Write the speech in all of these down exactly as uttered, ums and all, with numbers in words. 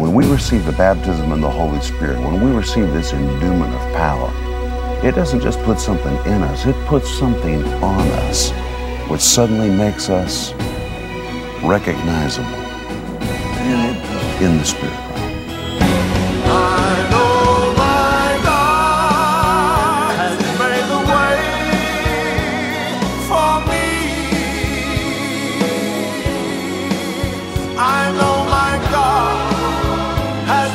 When we receive the baptism in the Holy Spirit, when we receive this endowment of power, it doesn't just put something in us, it puts something on us, which suddenly makes us recognizable in the Spirit. I know my God has made the way for me. I know my God has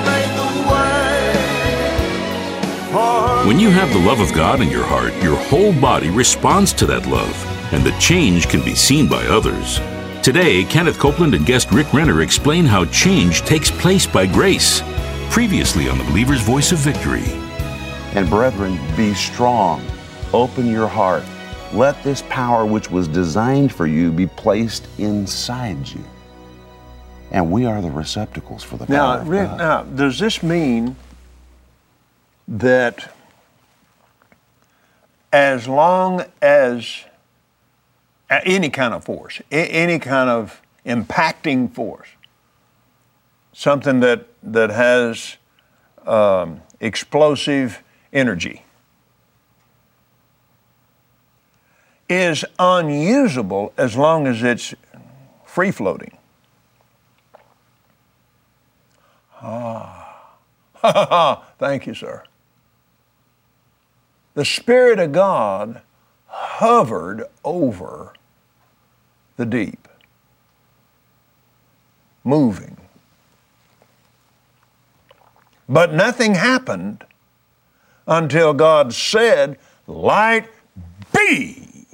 made the way for me. When you have the love of God in your heart, your whole body responds to that love, and the change can be seen by others. Today, Kenneth Copeland and guest Rick Renner explain how change takes place by grace. Previously on the Believer's Voice of Victory. And brethren, be strong. Open your heart. Let this power which was designed for you be placed inside you. And we are the receptacles for the power Now, of Rick, God. now, does this mean that as long as any kind of force, any kind of impacting force, something that, that has um, explosive energy, is unusable as long as it's free-floating? Ah, thank you, sir. The Spirit of God hovered over the deep, moving. But nothing happened until God said, "Light be."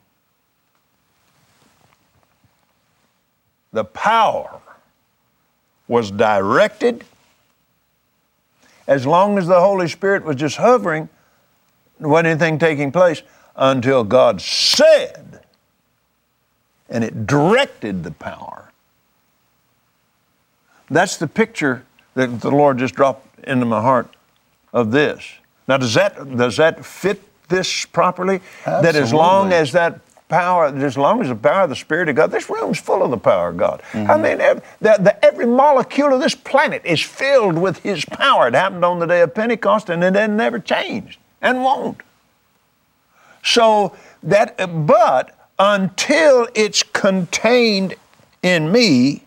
The power was directed. As long as the Holy Spirit was just hovering, there wasn't anything taking place until God said, and it directed the power. That's the picture that the Lord just dropped into my heart of this. Now, does that does that fit this properly? Absolutely. That as long as that power, as long as the power of the Spirit of God, this room's full of the power of God. Mm-hmm. I mean, every, the, the, every molecule of this planet is filled with His power. It happened on the day of Pentecost, and it had never changed and won't. So that, but until it's contained in me,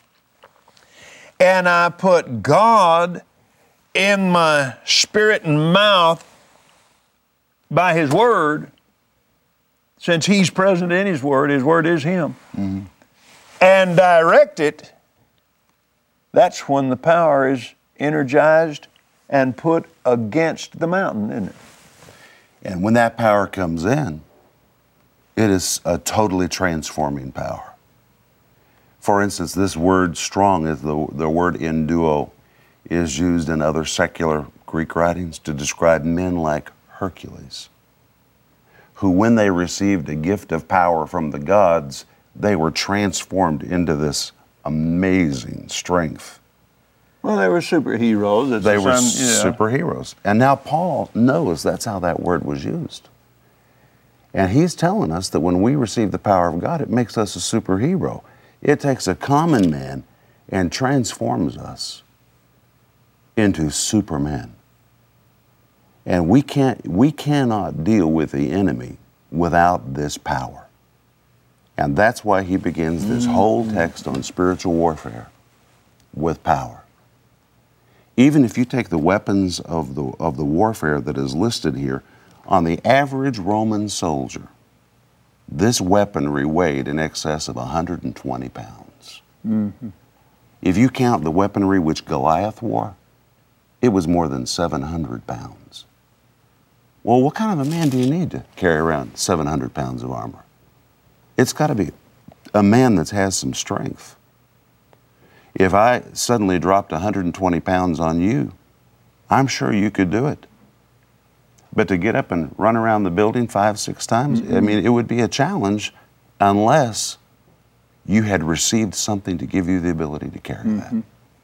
and I put God in my spirit and mouth by His Word, since He's present in His Word, His Word is Him, mm-hmm. and direct it, that's when the power is energized and put against the mountain, isn't it? And when that power comes in, it is a totally transforming power. For instance, this word strong, is the, the word enduo, is used in other secular Greek writings to describe men like Hercules, who when they received a gift of power from the gods, they were transformed into this amazing strength. Well, they were superheroes. It's They were some, yeah. superheroes. And now Paul knows that's how that word was used. And he's telling us that when we receive the power of God, it makes us a superhero. It takes a common man and transforms us into supermen. And we can't, we cannot deal with the enemy without this power. And that's why he begins this whole text on spiritual warfare with power. Even if you take the weapons of the, of the warfare that is listed here, on the average Roman soldier, this weaponry weighed in excess of one hundred twenty pounds. Mm-hmm. If you count the weaponry which Goliath wore, it was more than seven hundred pounds. Well, what kind of a man do you need to carry around seven hundred pounds of armor? It's got to be a man that has some strength. If I suddenly dropped one hundred twenty pounds on you, I'm sure you could do it. But to get up and run around the building five, six times, mm-hmm. I mean, it would be a challenge unless you had received something to give you the ability to carry mm-hmm. that.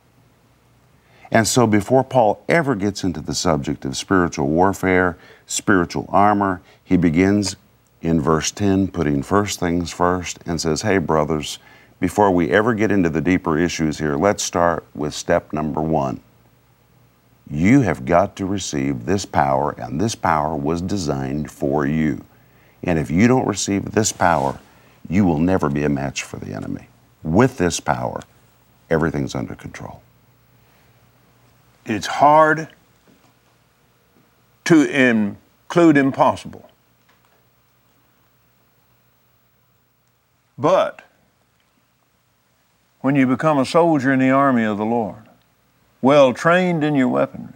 And so before Paul ever gets into the subject of spiritual warfare, spiritual armor, he begins in verse ten, putting first things first, and says, hey, brothers, before we ever get into the deeper issues here, let's start with step number one. You have got to receive this power, and this power was designed for you. And if you don't receive this power, you will never be a match for the enemy. With this power, everything's under control. It's hard to include impossible. But when you become a soldier in the army of the Lord, well trained in your weaponry,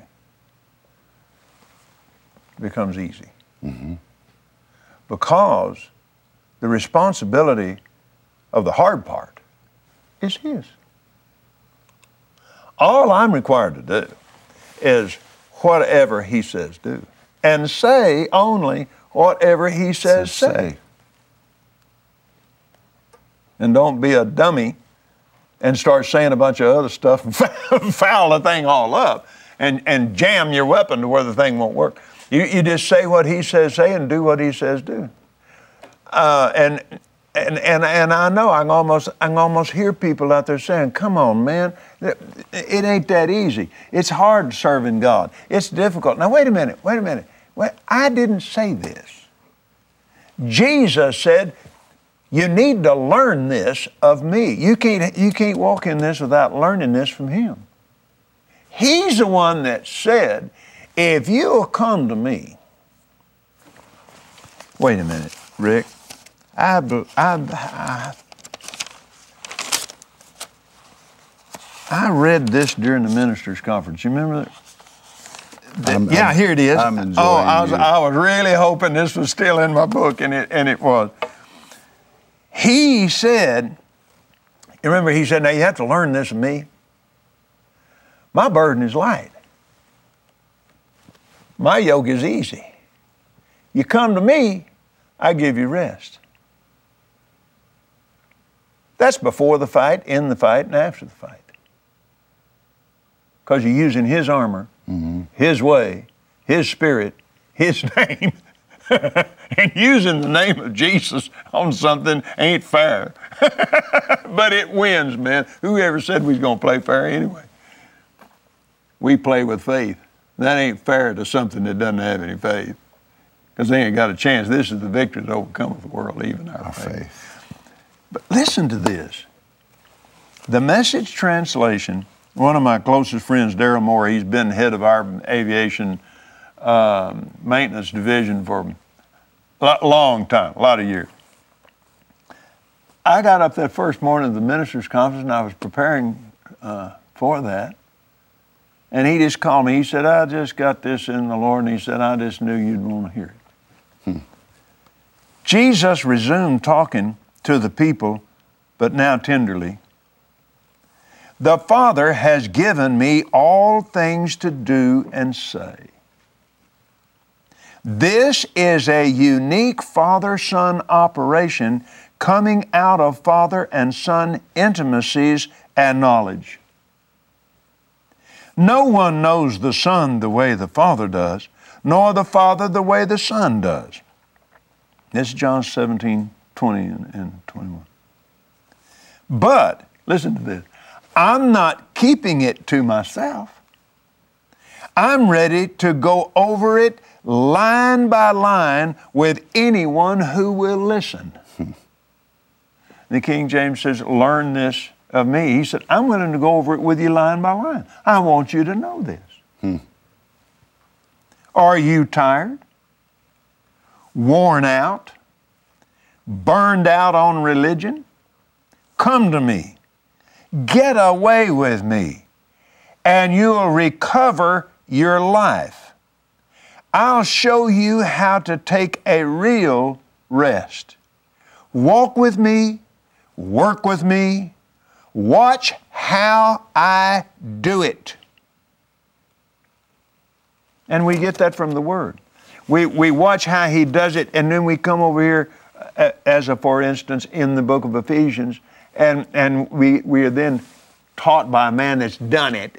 it becomes easy. Mm-hmm. Because the responsibility of the hard part is His. All I'm required to do is whatever He says do, and say only whatever He says say. say. And don't be a dummy and start saying a bunch of other stuff and foul the thing all up and, and jam your weapon to where the thing won't work. You, you just say what He says say and do what He says do. Uh, and, and and and I know I can almost I can almost hear people out there saying, "Come on, man, it, it ain't that easy. It's hard serving God. It's difficult." Now wait a minute, wait a minute. Wait, I didn't say this. Jesus said, "You need to learn this of me. You can't you can't walk in this without learning this from Him." He's the one that said, "If you'll come to me." Wait a minute, Rick. I, I, I, I read this during the ministers' conference. You remember that? I'm, yeah, I'm, here it is. I'm enjoying oh, I was you. I was really hoping this was still in my book, and it and it was. He said, you remember He said, "Now you have to learn this of me. My burden is light. My yoke is easy. You come to me, I give you rest." That's before the fight, in the fight, and after the fight. Because you're using His armor, mm-hmm. His way, His Spirit, His name. And using the name of Jesus on something ain't fair. But it wins, man. Whoever said we was going to play fair anyway? We play with faith. That ain't fair to something that doesn't have any faith. Because they ain't got a chance. This is the victory that overcometh the world, even our, our faith. faith. But listen to this. The Message translation, one of my closest friends, Daryl Moore, he's been head of our aviation um, maintenance division for a long time, a lot of years. I got up that first morning of the ministers' conference, and I was preparing uh, for that. And he just called me. He said, "I just got this in the Lord." And he said, "I just knew you'd want to hear it." Hmm. Jesus resumed talking to the people, but now tenderly. "The Father has given me all things to do and say. This is a unique father-son operation coming out of father and son intimacies and knowledge. No one knows the Son the way the Father does, nor the Father the way the Son does." This is John seventeen, twenty and, and twenty-one. "But," listen to this, "I'm not keeping it to myself. I'm ready to go over it line by line with anyone who will listen." The King James says, "Learn this of me." He said, "I'm willing to go over it with you line by line. I want you to know this." Hmm. Are you tired? Worn out? Burned out on religion? Come to me. Get away with me, and you'll recover your life. I'll show you how to take a real rest. Walk with me, work with me, watch how I do it. And we get that from the Word. We, we watch how He does it, and then we come over here, uh, as a for instance, in the book of Ephesians, and, and we, we are then taught by a man that's done it.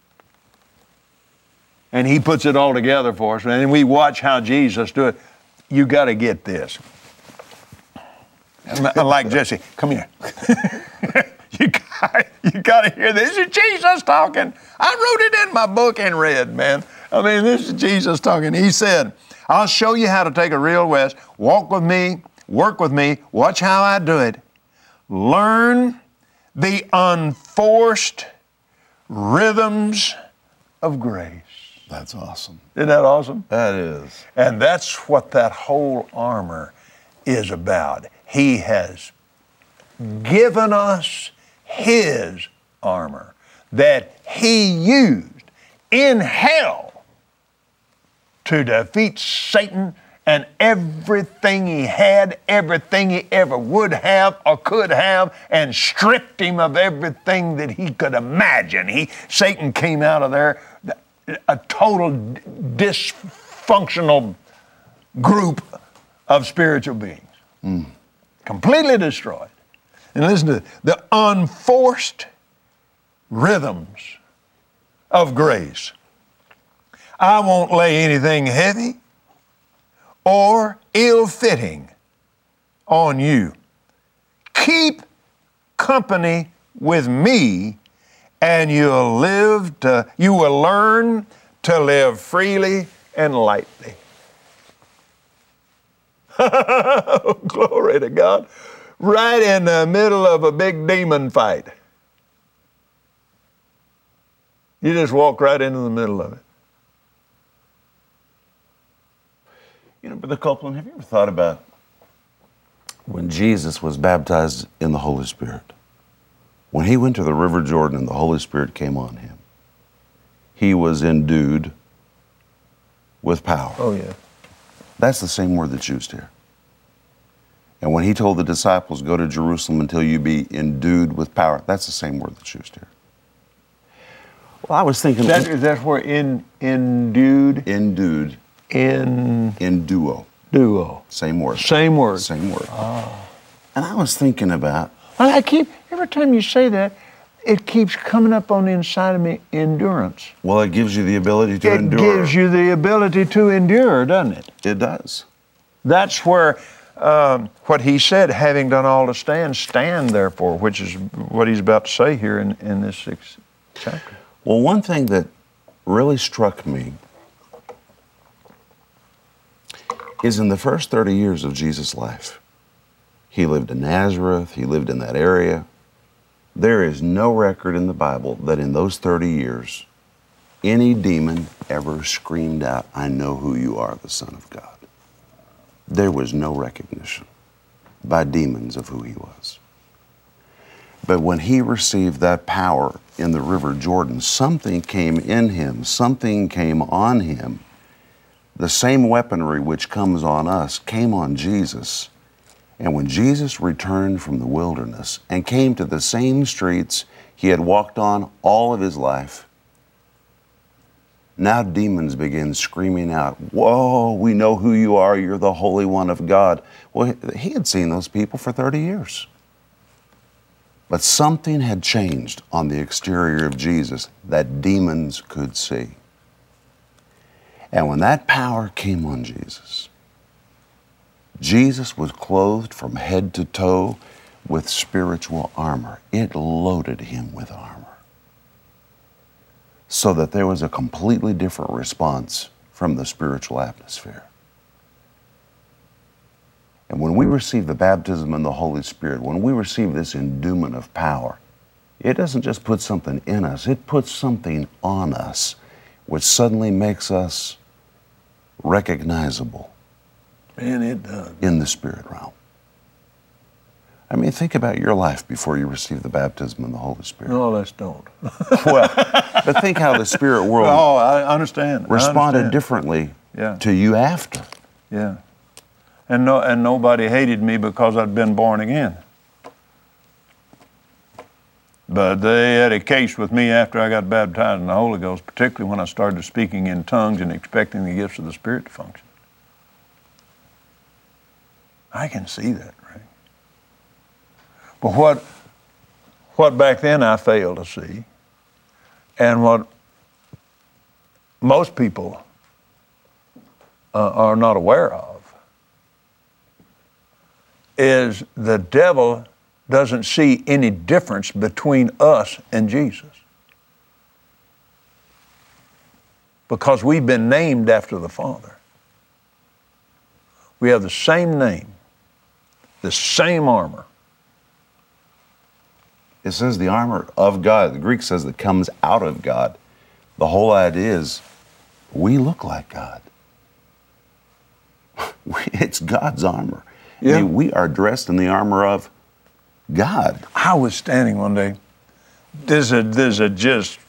And he puts it all together for us, and then we watch how Jesus do it. You got to get this. Like Jesse, come here. you got, you got to hear this. This is Jesus talking. I wrote it in my book and read, man. I mean, this is Jesus talking. He said, I'll show you how to take a real rest. Walk with me, work with me, watch how I do it. Learn the unforced rhythms of grace. That's awesome. Isn't that awesome? That is. And that's what that whole armor is about. He has given us His armor that He used in hell to defeat Satan and everything he had, everything he ever would have or could have, and stripped him of everything that he could imagine. He, Satan came out of there a total dysfunctional group of spiritual beings. Mm. Completely destroyed. And listen to the unforced rhythms of grace. I won't lay anything heavy or ill-fitting on you. Keep company with me, and you'll live to, you will learn to live freely and lightly. Glory to God. Right in the middle of a big demon fight. You just walk right into the middle of it. You know, Brother Copeland, have you ever thought about when Jesus was baptized in the Holy Spirit? When he went to the River Jordan and the Holy Spirit came on him, he was endued with power. Oh, yeah. That's the same word that's used here. And when he told the disciples, go to Jerusalem until you be endued with power, that's the same word that's used here. Well, I was thinking... That, is that where in, endued? Endued. In... Enduo. Duo. Same word. Same word. Same word. Oh. And I was thinking about... Well, I keep, every time you say that, it keeps coming up on the inside of me, endurance. Well, it gives you the ability to it endure. It gives you the ability to endure, doesn't it? It does. That's where um, what he said, having done all to stand, stand therefore, which is what he's about to say here in, in this sixth chapter. Well, one thing that really struck me is in the first thirty years of Jesus' life, he lived in Nazareth, he lived in that area. There is no record in the Bible that in those thirty years, any demon ever screamed out, I know who you are, the Son of God. There was no recognition by demons of who he was. But when he received that power in the River Jordan, something came in him, something came on him. The same weaponry which comes on us came on Jesus. And when Jesus returned from the wilderness and came to the same streets he had walked on all of his life, now demons begin screaming out, whoa, we know who you are, you're the Holy One of God. Well, he had seen those people for thirty years. But something had changed on the exterior of Jesus that demons could see. And when that power came on Jesus, Jesus was clothed from head to toe with spiritual armor. It loaded him with armor. So that there was a completely different response from the spiritual atmosphere. And when we receive the baptism in the Holy Spirit, when we receive this endowment of power, it doesn't just put something in us, it puts something on us which suddenly makes us recognizable. Man, it does. In the spirit realm. I mean, think about your life before you receive the baptism in the Holy Spirit. No, let's don't. Well, but think how the spirit world oh, I understand. responded I understand. differently yeah. to you after. Yeah. And no, and nobody hated me because I'd been born again. But they had a case with me after I got baptized in the Holy Ghost, particularly when I started speaking in tongues and expecting the gifts of the Spirit to function. I can see that, right? But what, what back then I failed to see, and what most people uh, are not aware of, is the devil doesn't see any difference between us and Jesus. Because we've been named after the Father. We have the same name, the same armor. It says the armor of God. The Greek says that comes out of God. The whole idea is we look like God. It's God's armor. Yeah. I mean, we are dressed in the armor of God. I was standing one day. There's a, there's a just,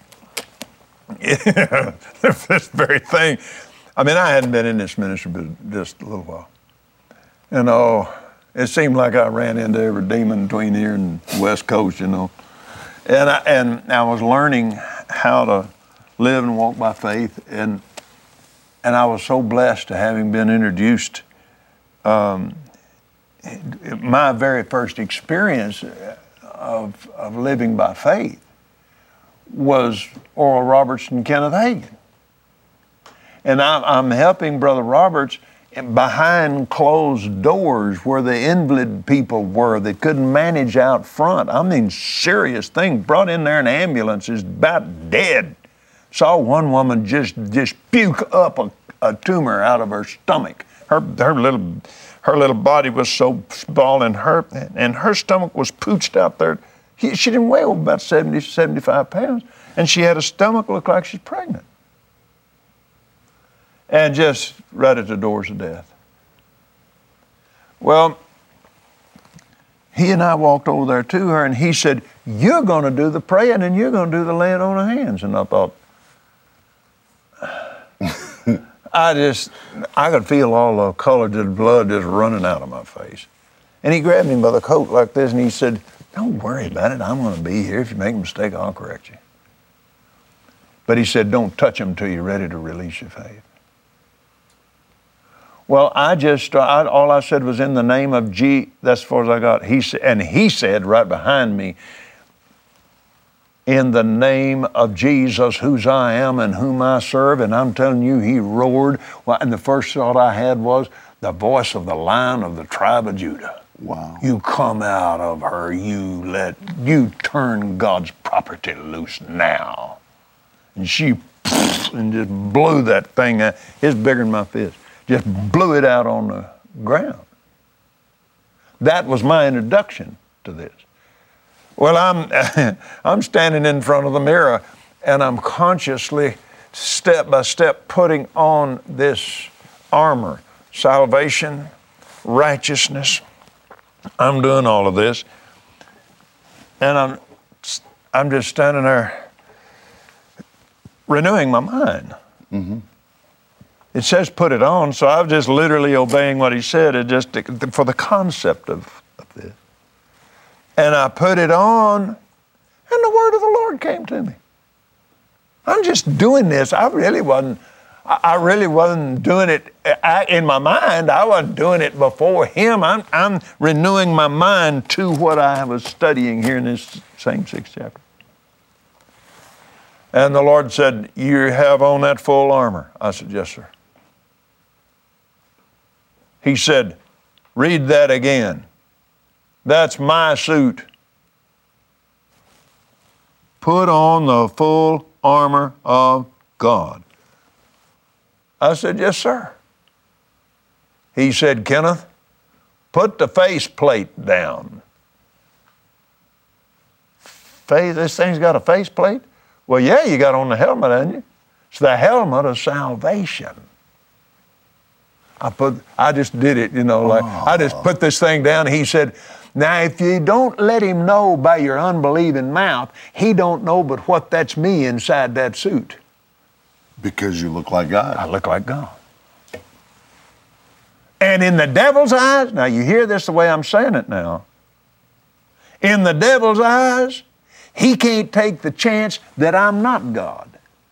this very thing. I mean, I hadn't been in this ministry but just a little while. And oh, it seemed like I ran into every demon between here and West Coast, you know. And I, and I was learning how to live and walk by faith. And and I was so blessed to having been introduced. Um, my very first experience of, of living by faith was Oral Roberts and Kenneth Hagin. And I'm, I'm helping Brother Roberts behind closed doors where the invalid people were that couldn't manage out front. I mean, serious thing. Brought in there an ambulance, is about dead. Saw one woman just just puke up a, a tumor out of her stomach. Her her little her little body was so small, and her and her stomach was pooched out there. She, she didn't weigh about seventy, seventy-five pounds, and she had a stomach look like she's pregnant. And just right at the doors of death. Well, he and I walked over there to her, and he said, "You're going to do the praying and you're going to do the laying on of hands." And I thought, I just, I could feel all the colored blood just running out of my face. And he grabbed me by the coat like this, and he said, "Don't worry about it. I'm going to be here. If you make a mistake, I'll correct you." But he said, "Don't touch them until you're ready to release your faith." Well, I just, I, all I said was, "In the name of G," that's as far as I got. He said, and he said right behind me, "In the name of Jesus, whose I am and whom I serve." And I'm telling you, he roared. Well, and the first thought I had was, the voice of the Lion of the tribe of Judah. Wow. You come out of her, you let, you turn God's property loose now. And she, and just blew that thing out. It's bigger than my fist. Just blew it out on the ground. That was my introduction to this. Well, I'm, I'm standing in front of the mirror, and I'm consciously, step by step, putting on this armor. Salvation, righteousness. I'm doing all of this. And I'm, I'm just standing there renewing my mind. Mm-hmm. It says put it on, so I was just literally obeying what he said, it just for the concept of, of this. And I put it on, and the word of the Lord came to me. I'm just doing this. I really wasn't, I really wasn't doing it I, in my mind. I wasn't doing it before him. I'm, I'm renewing my mind to what I was studying here in this same sixth chapter. And the Lord said, "You have on that full armor." I said, "Yes, sir." He said, "Read that again. That's my suit. Put on the full armor of God." I said, "Yes, sir." He said, "Kenneth, put the face plate down." Face, this thing's got a face plate? Well, yeah, you got on the helmet, haven't you? It's the helmet of salvation. I put, I just did it, you know, like, oh. I just put this thing down. He said, "Now, if you don't let him know by your unbelieving mouth, he don't know but what that's me inside that suit." Because you look like God. I look like God. And in the devil's eyes, now you hear this the way I'm saying it now. In the devil's eyes, he can't take the chance that I'm not God.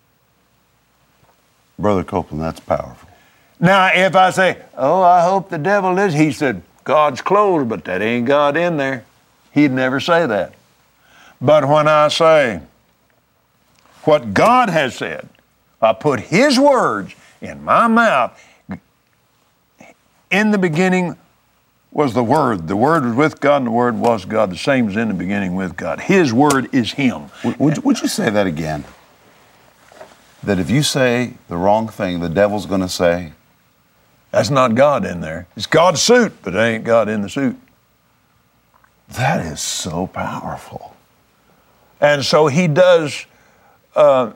Brother Copeland, that's powerful. Now, if I say, "Oh, I hope the devil is," he said, "God's clothed, but that ain't God in there." He'd never say that. But when I say what God has said, I put his words in my mouth. In the beginning was the Word. The Word was with God, and the Word was God. The same was in the beginning with God. His Word is Him. Would, would, would you say that again? That if you say the wrong thing, the devil's going to say, that's not God in there. It's God's suit, but it ain't God in the suit. That is so powerful. And so he does, uh,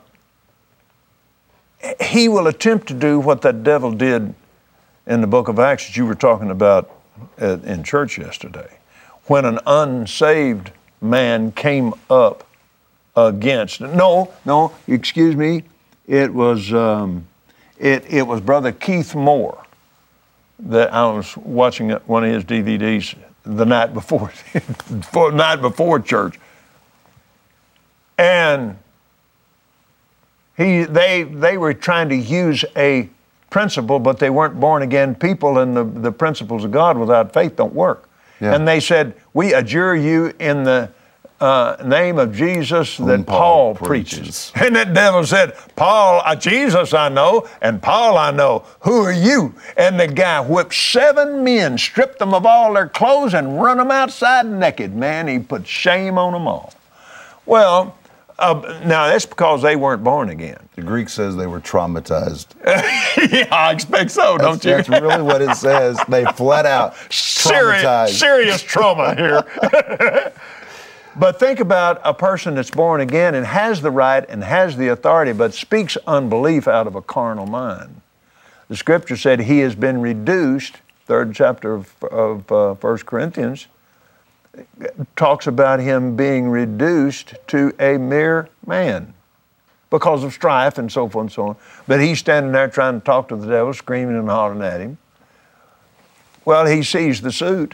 he will attempt to do what that devil did in the book of Acts that you were talking about at, in church yesterday. When an unsaved man came up against, no, no, excuse me, it was, um, it, it was Brother Keith Moore that I was watching one of his D V Ds the night before, the night before church. And he, they, they were trying to use a principle, but they weren't born again people, and the, the principles of God without faith don't work. Yeah. And they said, we adjure you in the uh, name of Jesus that Paul, Paul preaches. preaches. And that devil said, Paul, uh, Jesus I know, and Paul I know. Who are you? And the guy whipped seven men, stripped them of all their clothes, and run them outside naked. Man, he put shame on them all. Well, uh, now that's because they weren't born again. The Greek says they were traumatized. Yeah, I expect so, that's, don't you? That's really what it says. They flat out traumatized. Serious, serious trauma here. But think about a person that's born again and has the right and has the authority, but speaks unbelief out of a carnal mind. The scripture said he has been reduced, third chapter of, of uh, First Corinthians, talks about him being reduced to a mere man because of strife and so forth and so on. But he's standing there trying to talk to the devil, screaming and hollering at him. Well, he sees the suit,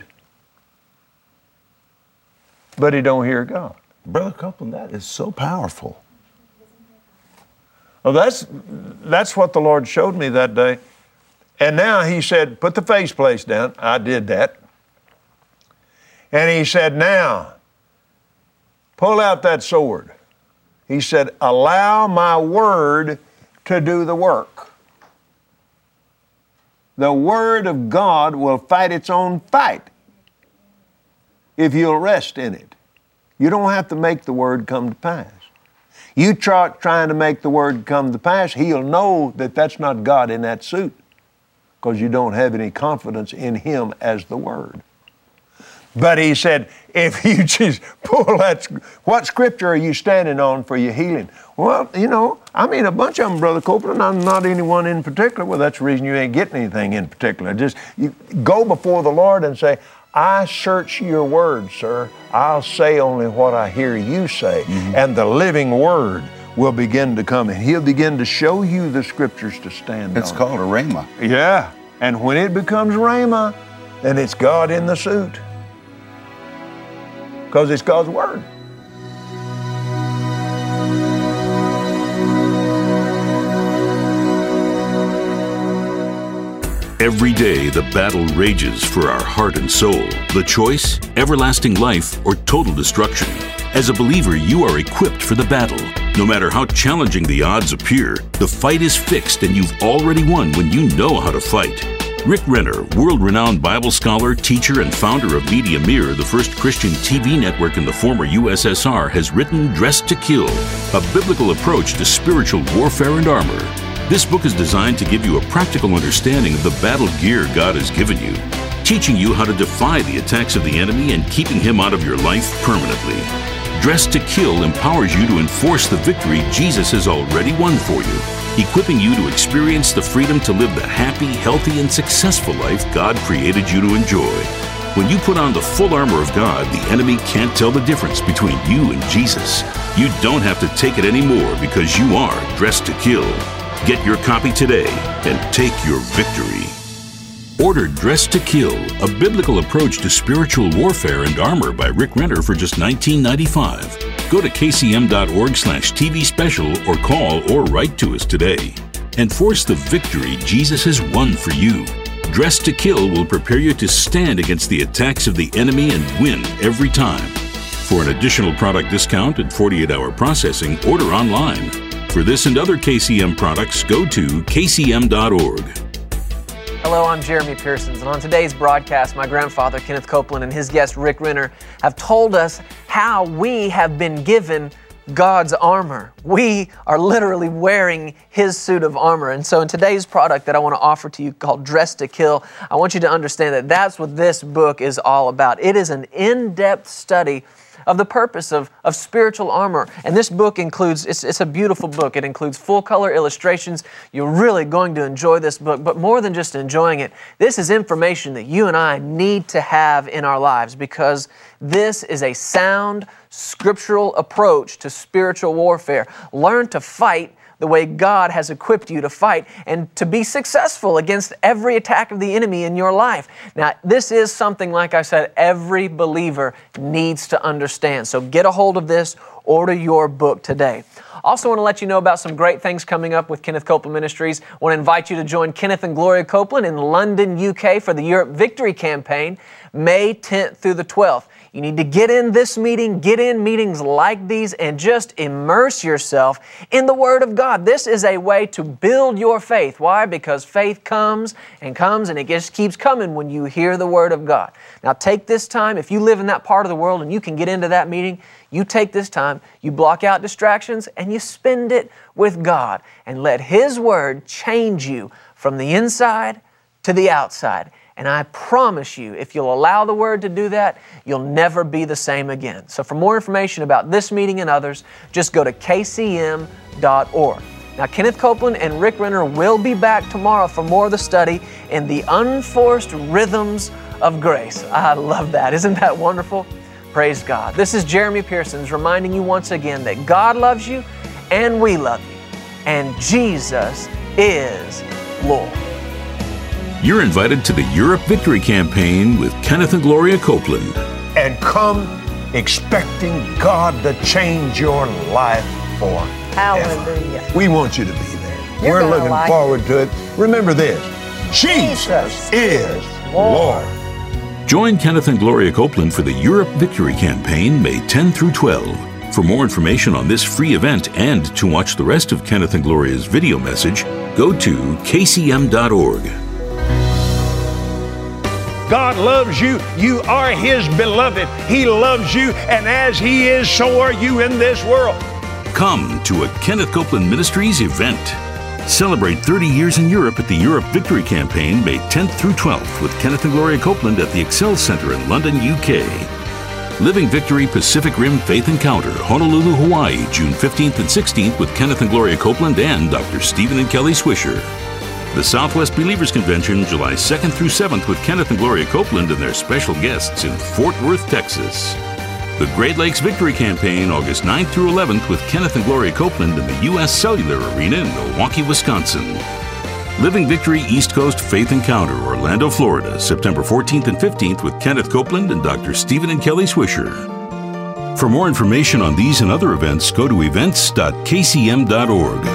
but he don't hear God. Brother Copeland, that is so powerful. Well, that's, that's what the Lord showed me that day. And now he said, put the faceplate down. I did that. And he said, now, pull out that sword. He said, allow my word to do the work. The word of God will fight its own fight if you'll rest in it. You don't have to make the word come to pass. You try trying to make the word come to pass, he'll know that that's not God in that suit because you don't have any confidence in him as the word. But he said, if you just pull that, what scripture are you standing on for your healing? Well, you know, I mean, a bunch of them, Brother Copeland, not, not anyone in particular. Well, that's the reason you ain't getting anything in particular. Just you go before the Lord and say, I search your word, sir. I'll say only what I hear you say. Mm-hmm. And the living word will begin to come, and he'll begin to show you the scriptures to stand it's on. It's called a rhema. Yeah. And when it becomes rhema, then it's God in the suit. Because it's God's word. Every day the battle rages for our heart and soul. The choice, everlasting life or total destruction. As a believer, you are equipped for the battle. No matter how challenging the odds appear, the fight is fixed and you've already won when you know how to fight. Rick Renner, world-renowned Bible scholar, teacher, and founder of Media Mirror, the first Christian T V network in the former U S S R, has written Dressed to Kill, a biblical approach to spiritual warfare and armor. This book is designed to give you a practical understanding of the battle gear God has given you, teaching you how to defy the attacks of the enemy and keeping him out of your life permanently. Dressed to Kill empowers you to enforce the victory Jesus has already won for you, equipping you to experience the freedom to live the happy, healthy, and successful life God created you to enjoy. When you put on the full armor of God, the enemy can't tell the difference between you and Jesus. You don't have to take it anymore because you are dressed to kill. Get your copy today and take your victory. Order Dressed to Kill, a biblical approach to spiritual warfare and armor by Rick Renner for just nineteen ninety-five dollars. Go to k c m dot org slash T V special or call or write to us today. Enforce the victory Jesus has won for you. Dressed to Kill will prepare you to stand against the attacks of the enemy and win every time. For an additional product discount and forty-eight hour processing, order online. For this and other K C M products, go to k c m dot org. Hello, I'm Jeremy Pearsons, and on today's broadcast, my grandfather, Kenneth Copeland, and his guest, Rick Renner, have told us how we have been given God's armor. We are literally wearing His suit of armor. And so in today's product that I want to offer to you called Dress to Kill, I want you to understand that that's what this book is all about. It is an in-depth study of the purpose of, of spiritual armor. And this book includes, it's, it's a beautiful book. It includes full-color illustrations. You're really going to enjoy this book, but more than just enjoying it, this is information that you and I need to have in our lives, because this is a sound scriptural approach to spiritual warfare. Learn to fight the way God has equipped you to fight and to be successful against every attack of the enemy in your life. Now, this is something, like I said, every believer needs to understand. So get a hold of this. Order your book today. Also want to let you know about some great things coming up with Kenneth Copeland Ministries. I want to invite you to join Kenneth and Gloria Copeland in London, U K for the Europe Victory Campaign, May tenth through the twelfth. You need to get in this meeting, get in meetings like these, and just immerse yourself in the Word of God. This is a way to build your faith. Why? Because faith comes and comes, and it just keeps coming when you hear the Word of God. Now take this time, if you live in that part of the world and you can get into that meeting, you take this time, you block out distractions, and you spend it with God, and let His Word change you from the inside to the outside. And I promise you, if you'll allow the Word to do that, you'll never be the same again. So for more information about this meeting and others, just go to K C M dot org. Now, Kenneth Copeland and Rick Renner will be back tomorrow for more of the study in the unforced rhythms of grace. I love that. Isn't that wonderful? Praise God. This is Jeremy Pearsons reminding you once again that God loves you and we love you. And Jesus is Lord. You're invited to the Europe Victory Campaign with Kenneth and Gloria Copeland. And come expecting God to change your life forever. Hallelujah. We want you to be there. You're We're gonna looking like forward to it. Remember this, Jesus, Jesus is Lord. Join Kenneth and Gloria Copeland for the Europe Victory Campaign, May tenth through twelfth. For more information on this free event and to watch the rest of Kenneth and Gloria's video message, go to K C M dot org. God loves you. You are His beloved. He loves you, and as He is, so are you in this world. Come to a Kenneth Copeland Ministries event. Celebrate thirty years in Europe at the Europe Victory Campaign, May tenth through twelfth, with Kenneth and Gloria Copeland at the Excel Center in London, U K. Living Victory Pacific Rim Faith Encounter, Honolulu, Hawaii, June fifteenth and sixteenth, with Kenneth and Gloria Copeland and Doctor Stephen and Kelly Swisher. The Southwest Believers Convention, July second through seventh, with Kenneth and Gloria Copeland and their special guests in Fort Worth, Texas. The Great Lakes Victory Campaign, August ninth through eleventh, with Kenneth and Gloria Copeland in the U S Cellular Arena in Milwaukee, Wisconsin. Living Victory East Coast Faith Encounter, Orlando, Florida, September fourteenth and fifteenth, with Kenneth Copeland and Doctor Stephen and Kelly Swisher. For more information on these and other events, go to events dot K C M dot org.